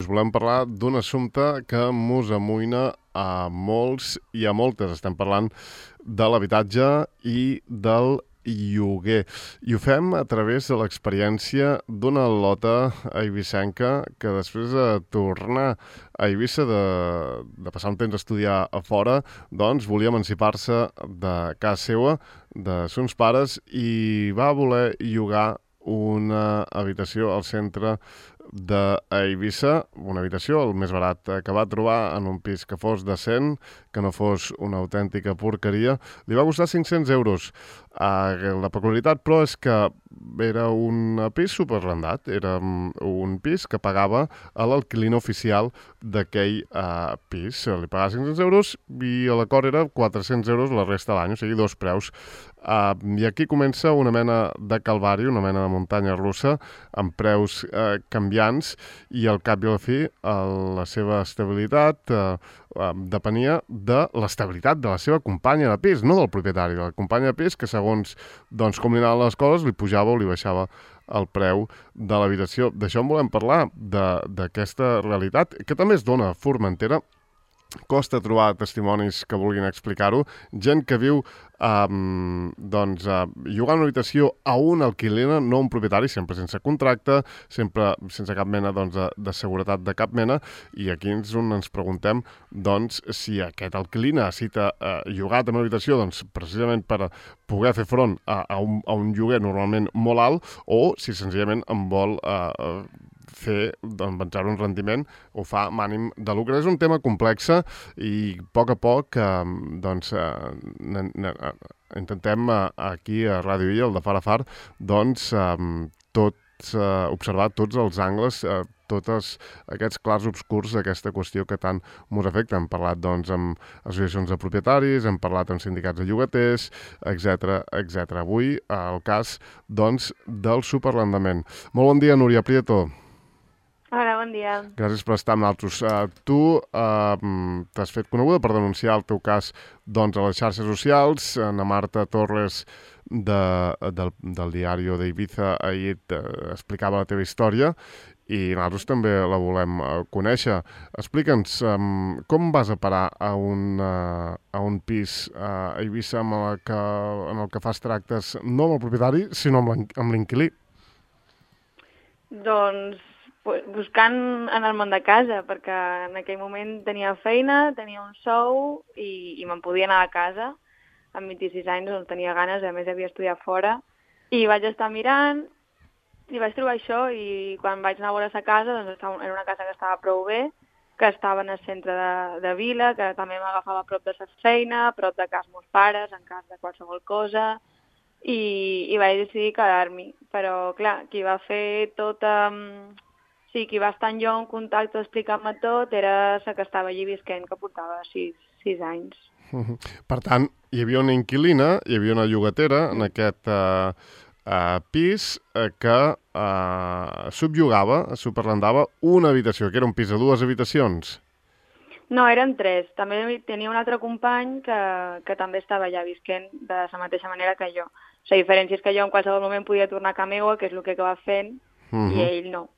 volem parlar d'un assumpte que mos amoïna a molts i a moltes. Estem parlant de l'habitatge i del lloguer. I ho fem a través de l'experiència d'una lota eivissenca que després de tornar a Eivissa, de passar un temps a estudiar a fora, doncs volia emancipar-se de casa seva, de sons pares, i va voler llogar una habitació al centre d'Eivissa, una habitació, el més barat que va trobar, en un pis que fos decent, que no fos una autèntica porqueria. Li va costar 500 euros. La peculiaritat, però, és que era un pis superrendat. Era un pis que pagava a l'alquilina oficial d'aquell pis. Li pagava 500 euros i l'acord era 400 euros la resta de l'any, o sigui, dos preus. I aquí comença una mena de calvari, una mena de muntanya russa, amb preus canviants, i al cap i a la fi la seva estabilitat depenia de l'estabilitat de la seva companya de pis, no del propietari, de la companya de pis, que segons com li anaven les coses li pujava o li baixava el preu de l'habitació. D'això en volem parlar, d'aquesta realitat, que també es dona a Formentera. Costa trobar testimonis que vulguin explicar-ho. Gent que viu llogant una habitació a un alquilina, no un propietari, sempre sense contracte, sempre sense cap mena de seguretat de cap mena, i aquí és on ens preguntem si aquest alquilina necessita llogar també una habitació precisament per poder fer front a un lloguer normalment molt alt, o si senzillament en vol penjar un rendiment o fa amb ànim de lucre. És un tema complex i a poc intentem aquí a Ràdio Illa, el de Far a Far, observar tots els angles, tots aquests clars obscurs d'aquesta qüestió que tant mos afecta. Hem parlat amb associacions de propietaris, hem parlat amb sindicats de llogaters, etc. Avui el cas del superarrendament. Molt bon dia, Núria Prieto. Hola, bon dia. Gràcies per estar amb nosaltres. Tu t'has fet coneguda per denunciar el teu cas a les xarxes socials. Na Marta Torres del diari d'Eivissa ahir explicava la teva història i nosaltres també la volem conèixer. Explica'ns com vas a parar a un pis a Eivissa en el que fas tractes no amb el propietari, sinó amb l'inquilí. Doncs buscant en el món de casa, perquè en aquell moment tenia feina, tenia un sou i me'n podia anar a casa. Amb 26 anys no tenia ganes, a més havia estudiat fora, i vaig estar mirant i vaig trobar això, i quan vaig anar a veure la casa, era una casa que estava prou bé, que estava en el centre de vila, que també m'agafava a prop de la feina, a prop de casa meus pares, en cas de qualsevol cosa, i vaig decidir quedar-m'hi. Però, clar, qui va fer qui va estar amb jo en contacte explicant-me tot era la que estava allí visquent, que portava 6 anys. Per tant, hi havia una inquilina, hi havia una llogatera en aquest pis que superarrendava una habitació, que era un pis de 2 habitacions. No, eren 3. També tenia un altre company que també estava allà visquent de la mateixa manera que jo. La diferència és que jo en qualsevol moment podia tornar a casa meua, que és el que acaba fent, i ell no.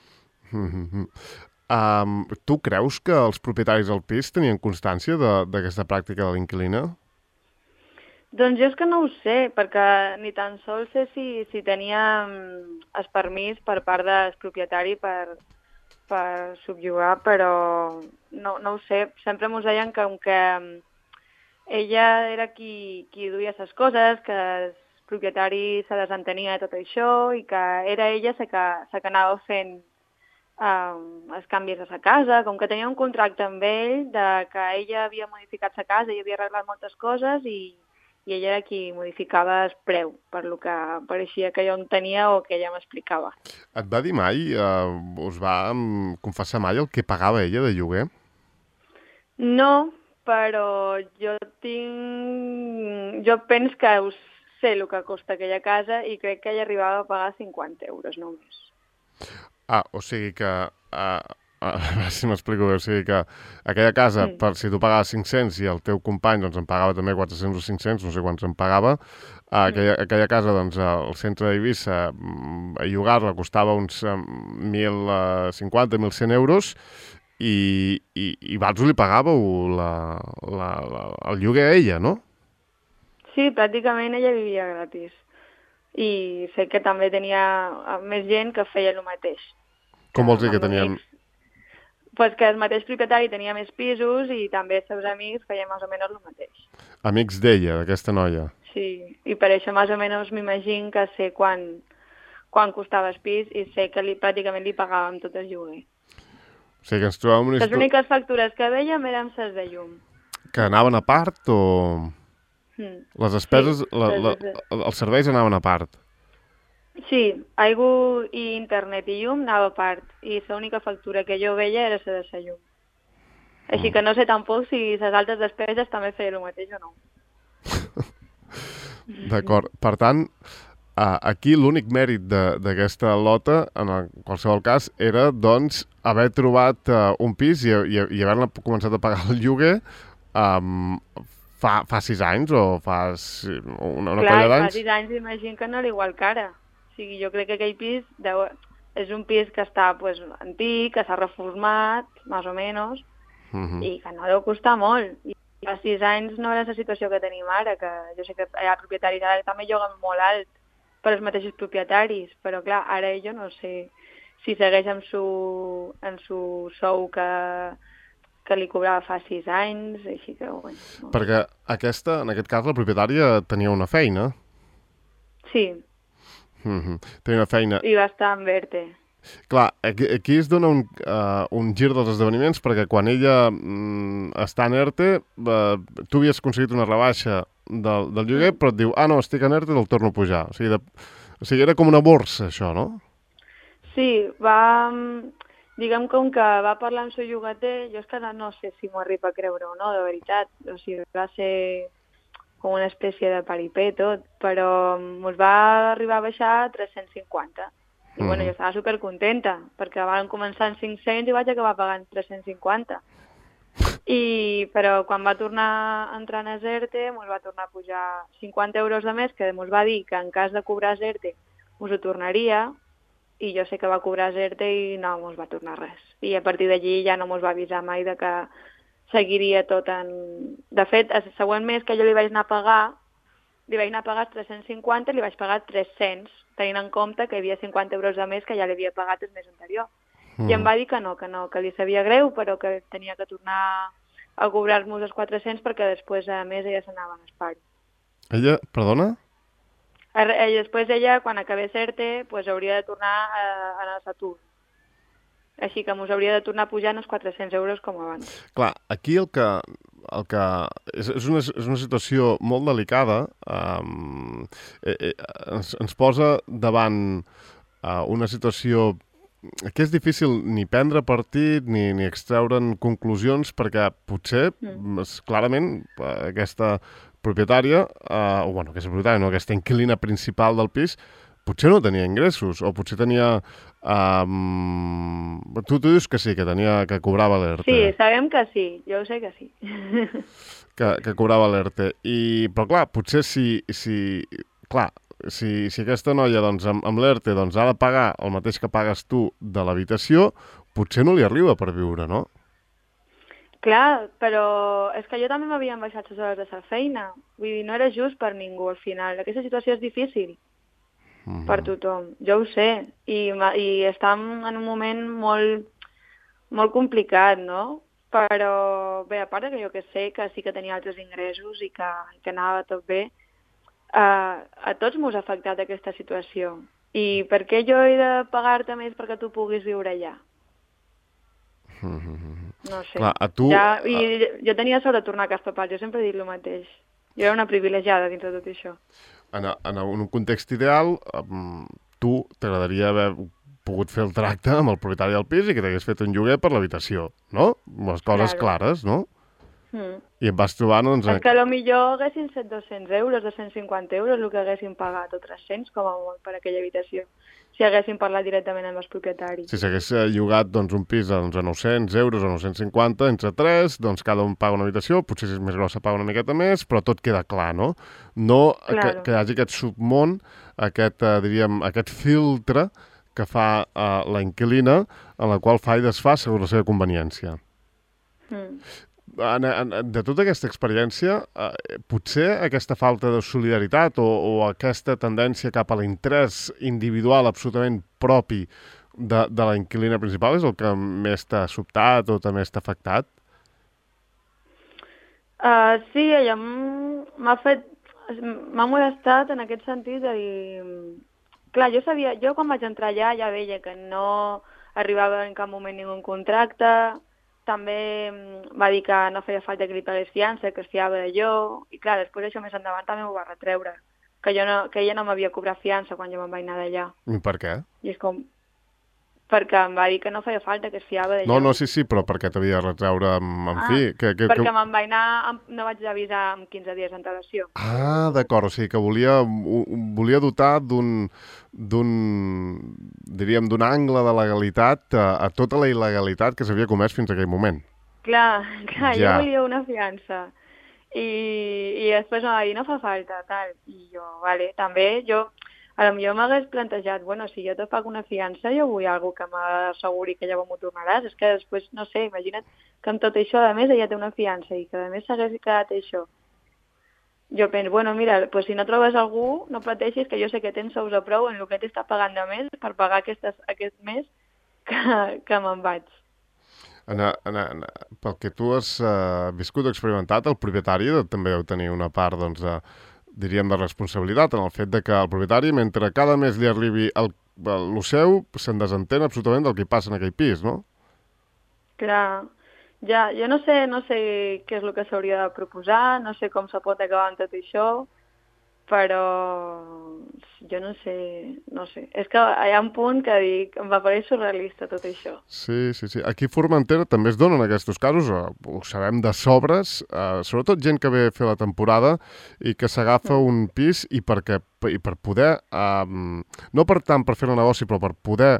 Tu creus que els propietaris del pis tenien constància d'aquesta pràctica de l'inquilina? Doncs jo és que no ho sé, perquè ni tan sols sé si tenia el permís per part del propietari per subjugar, però no ho sé. Sempre ens deien que ella era qui duia les coses, que el propietari se desentenia de tot això i que era ella la que anava fent els canvis a la casa, com que tenia un contracte amb ell que ella havia modificat la casa i havia arreglat moltes coses i ella era qui modificava el preu, per lo que pareixia que jo tenia o que ella m'explicava. Et va dir mai, us va confessar mai el que pagava ella de lloguer? No, però jo penso que sé el que costa aquella casa i crec que ella arribava a pagar 50 euros només. O sigui que a veure si m'explico bé, o sigui que aquella casa, si tu pagaves 500 i el teu company doncs, en pagava també 400 o 500, no sé quants en pagava, aquella casa doncs, al centre d'Eivissa, a llogar-la costava uns 1.050, 1.100 euros, i vosaltres li pagàveu el lloguer a ella, no? Sí, pràcticament ella vivia gratis. I sé que també tenia més gent que feia el mateix. Com vols dir que tenien? Pues que el mateix propietari tenia més pisos i també els seus amics feien més o menys el mateix. Amics d'ella, d'aquesta noia? Sí, i per això més o menys m'imagino que sé quan costava el pis i sé que pràcticament li pagàvem tot el lloguer. O sigui que ens trobàvem... Les úniques factures que vèiem eren les de llum. Que anaven a part o...? Les despeses, sí, els serveis anaven a part? Sí, aigua i internet i llum anava a part. I l'única factura que jo veia era la de la llum. Així que no sé tampoc si les altres despeses també feien el mateix o no. D'acord. Per tant, aquí l'únic mèrit d'aquesta lota, en qualsevol cas, era, doncs, haver trobat un pis i haver-ne començat a pagar el lloguer fa 6 anys o fa una colla d'anys? Clar, fa 6 anys imagino que no era igual que ara. O sigui, jo crec que aquell pis és un pis que està antic, que s'ha reformat, més o menys, i que no deu costar molt. I fa 6 anys no era la situació que tenim ara, que jo sé que hi ha propietaris ara també lloguen molt alt per als mateixos propietaris, però clar, ara jo no sé si segueix amb su sou que li cobrava fa 6 anys, així que... Bueno, no. Perquè en aquest cas, la propietària tenia una feina. Sí. Tenia una feina. I va estar en ERTE. Clar, aquí es dona un gir dels esdeveniments, perquè quan ella està en ERTE, tu havies aconseguit una rebaixa del lloguer, però et diu, no, estic en ERTE, te'l torno a pujar. O sigui, era com una borsa, això, no? Sí, diguem com que va parlar amb el llogater, jo és que no sé si m'ho arriba a creure o no, de veritat. O sigui, va ser com una espècie de paripé tot, però ens va arribar a baixar a 350. I bueno, jo estava supercontenta, perquè van començar en 500 i vaig acabar pagant 350. Però quan va tornar a entrar en ERTE, ens va tornar a pujar 50 euros de més, que ens va dir que en cas de cobrar ERTE us ho tornaria, i jo sé que va cobrar ERTE i no ens va tornar res. I a partir d'allí ja no ens va avisar mai de que seguiria tot en... De fet, el següent mes que jo li vaig anar a pagar 350 i li vaig pagar 300, tenint en compte que hi havia 50 euros de més que ja li havia pagat el mes anterior. I em va dir que no, que li sabia greu, però que tenia que tornar a cobrar-nos els 400 perquè després, a més, ella s'anava en espari. Ella, perdona? I després ella, quan acabés ERTE, pues, hauria de tornar a anar a l'atur. Així que ens hauria de tornar a pujar els 400 euros com abans. Clar, aquí el que és una situació molt delicada. Ens posa davant una situació que és difícil ni prendre partit ni extreure'n conclusions, perquè potser, clarament, aquesta propietària, aquesta inquilina principal del pis, potser no tenia ingressos, o potser tenia... Tu dius que sí, que cobrava l'ERTE. Sí, sabem que sí, jo ho sé que sí. Que cobrava l'ERTE. Però clar, potser si aquesta noia doncs, amb l'ERTE doncs, ha de pagar el mateix que pagues tu de l'habitació, potser no li arriba per viure, no? Clar, però és que jo també m'havien baixat les hores de la feina. Vull dir, no era just per ningú al final. Aquesta situació és difícil per tothom. Jo ho sé. I estem en un moment molt complicat, no? Però bé, a part que jo que sé que sí que tenia altres ingressos i que anava tot bé, a tots m'ho ha afectat aquesta situació. I per què jo he de pagar-te més perquè tu puguis viure allà? No sé. Clar, jo tenia sort de tornar a casa papà, jo sempre he dit el mateix. Jo era una privilegiada dins de tot això. En un context ideal, tu t'agradaria haver pogut fer el tracte amb el propietari del pis i que t'hagués fet un lloguer per l'habitació, no? Les coses clares, no? I em vas trobar... Doncs, és que potser haguessin set 200 euros, 250 euros, el que haguessin pagat, o 300 com a molt per aquella habitació. si haguessin parlat directament amb els propietaris. Si s'hagués llogat doncs, un pis a 900 euros o 950 entre tres, doncs cada un paga una habitació, potser si és més grossa paga una miqueta més, però tot queda clar, no? No Claro. que hi hagi aquest submón, diríem, aquest filtre que fa la inquilina, en la qual fa i desfà segons la seva conveniència. De tota aquesta experiència, potser aquesta falta de solidaritat o aquesta tendència cap a l'interès individual absolutament propi de la inquilina principal és el que més t'ha sobtat o també t'ha afectat? Sí, allò m'ha molestat en aquest sentit de dir... Clar, jo quan vaig entrar allà ja veia que no arribava en cap moment ningú contracte, també va dir que no feia falta que li pagués fiança, que es fiava de jo, i clar, després això més endavant també m'ho va retreure, que ella no m'havia cobrat fiança quan jo me'n vaig anar d'allà. I per què? I és com... Perquè em va dir que no feia falta, que es fiava de jo. No, sí, però per què t'havia de retreure en fi? Perquè me'n vaig anar, no vaig avisar amb 15 dies d'antelació. D'acord, o sigui que volia dotar d'un diríem, d'un angle de legalitat a tota la il·legalitat que s'havia comès fins a aquell moment. Clar, jo volia una fiança. I després em va dir, no fa falta, tal. I jo, vale, també a lo millor m'hagués plantejat, bueno, si jo te pago una fiança, jo vull algú que m'asseguri que llavors m'ho tornaràs. És que després, no sé, imagina't que amb tot això, a més, ella té una fiança i que a més s'hagués quedat això. Jo penso, bueno, mira, pues si no trobes algú, no pateixis, que jo sé que tens sous a prou en el que t'està pagant de més per pagar aquest mes que me'n vaig. Pel que tu has viscut o experimentat, el propietari també deu tenir una part, doncs, diríem, de responsabilitat en el fet de que el propietari, mentre cada mes li arribi el seu, se'n desentén absolutament del que passa en aquell pis, no? Clar, ja, jo no sé què és el que s'hauria de proposar, no sé com se pot acabar amb tot això, però jo no sé. És que hi ha un punt que dic, em va parer surrealista tot això. Sí. Aquí a Formentera també es donen aquests casos, ho sabem de sobres, sobretot gent que ve a fer la temporada i que s'agafa un pis i per poder, no per tant per fer el negoci, però per poder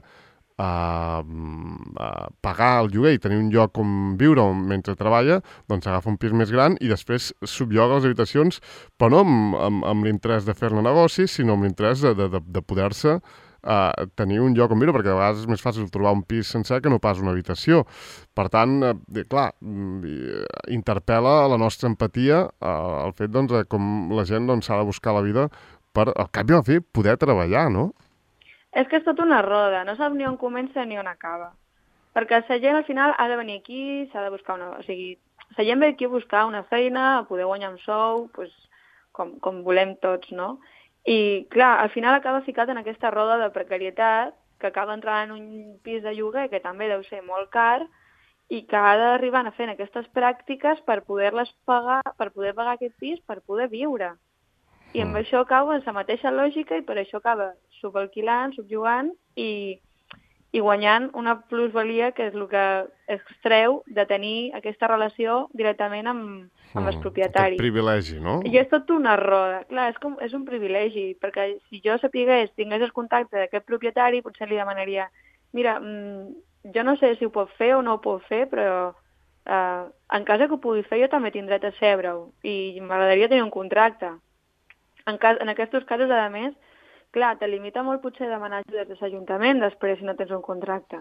pagar el lloguer i tenir un lloc on viure mentre treballa, doncs agafa un pis més gran i després sublloga les habitacions, però no amb l'interès de fer-ne negoci, sinó amb l'interès de poder-se tenir un lloc on viure, perquè de vegades és més fàcil trobar un pis sencer que no pas una habitació. Per tant, clar, interpel·la la nostra empatia el fet doncs, de com la gent s'ha de buscar la vida per, al cap i a la fi, poder treballar, no? És que és tota una roda, no saps ni on comença ni on acaba. Perquè la gent al final ha de venir aquí, s'ha de buscar una... O sigui, la gent ve aquí a buscar una feina, a poder guanyar un sou, pues, com volem tots, no? I, clar, al final acaba ficat en aquesta roda de precarietat que acaba entrant en un pis de lloguer que també deu ser molt car i que ha d'arribar a fer aquestes pràctiques per poder-les pagar, per poder pagar aquest pis, per poder viure. I amb això acaba en la mateixa lògica i per això acaba subalquilant, subjugant i guanyant una plusvalia que és el que es treu de tenir aquesta relació directament amb els propietaris. Aquest privilegi, no? I és tot una roda. Clar, és un privilegi, perquè si jo tingués el contacte d'aquest propietari, potser li demanaria mira, jo no sé si ho pot fer o no ho pot fer, però en cas que ho pugui fer jo també tindré dret a sebre-ho i m'agradaria tenir un contracte. En aquests casos, a més, clar, te limita molt potser demanar ajudes de l'Ajuntament després si no tens un contracte.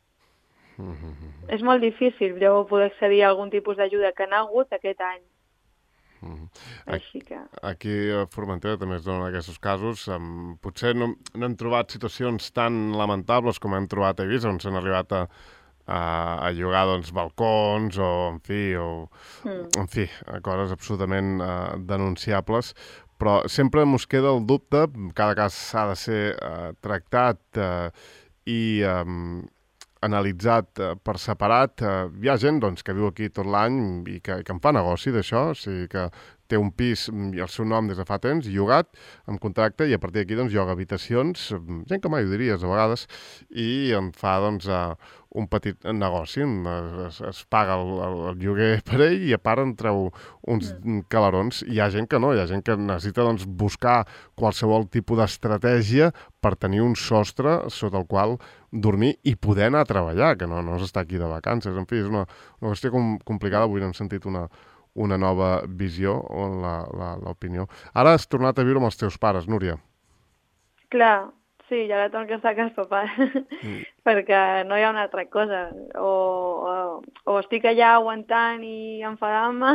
És molt difícil llavors poder accedir a algun tipus d'ajuda que n'ha hagut aquest any. Així que... Aquí a Formentera també es donen aquests casos. Potser no hem trobat situacions tan lamentables com hem trobat a Eivissa, on s'han arribat a llogar doncs, balcons o, en fi, coses absolutament denunciables. Però sempre ens queda el dubte, cada cas ha de ser tractat i analitzat per separat. Hi ha gent doncs, que viu aquí tot l'any i que en fa negoci d'això, o sigui que té un pis i el seu nom des de fa temps, llogat, amb contracte, i a partir d'aquí doncs, lloga habitacions, gent que mai ho diries a vegades, i en fa doncs, un petit negoci, es paga el lloguer per ell i a part en treu uns calarons. Hi ha gent que no, hi ha gent que necessita doncs, buscar qualsevol tipus d'estratègia per tenir un sostre sota el qual dormir i poder anar a treballar, que no s'està aquí de vacances. En fi, és una qüestió complicada. Avui n'hem sentit una nova visió o l'opinió. Ara has tornat a viure amb els teus pares, Núria. Clar, sí, i ara torno a estar a casa papa, perquè no hi ha una altra cosa. O estic allà aguantant i enfadant-me,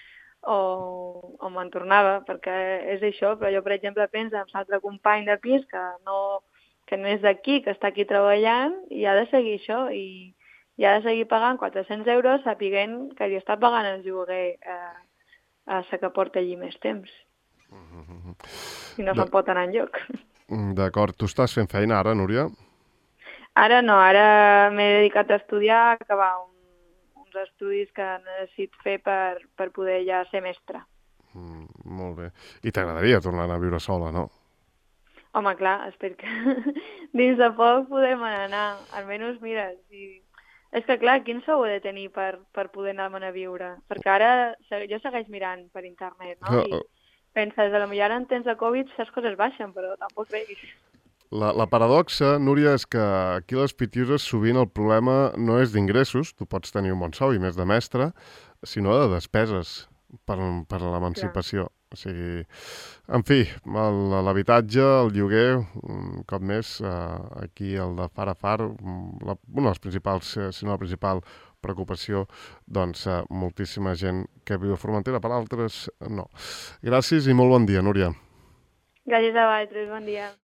o me'n tornava, perquè és això. Però jo, per exemple, penso en l'altre company de pis que no és d'aquí, que està aquí treballant, i ha de seguir això, i ha de seguir pagant 400 euros sapiguent que li està pagant el lloguer a la que porta allí més temps. I no se'n pot anar enlloc. D'acord. Tu estàs fent feina ara, Núria? Ara no, ara m'he dedicat a estudiar, a acabar uns estudis que necessit fer per poder ja ser mestra. Molt bé. I t'agradaria tornar a viure sola, no? Home, clar, espero que dins de poc podem anar. Almenys, mira, és que clar, quin sou he de tenir per poder anar a viure? Perquè ara jo segueix mirant per internet, no? I penses, potser ara en temps de Covid les coses baixen, però tampoc veig. La paradoxa, Núria, és que aquí a les Pitiuses sovint el problema no és d'ingressos, tu pots tenir un bon sou i més de mestre, sinó de despeses per l'emancipació. O sigui, en fi, l'habitatge, el lloguer, un cop més, aquí el de far a far, una de les principals, si no la principal preocupació, doncs moltíssima gent que viu a Formentera, per altres no. Gràcies i molt bon dia, Núria. Gràcies a vosaltres, bon dia.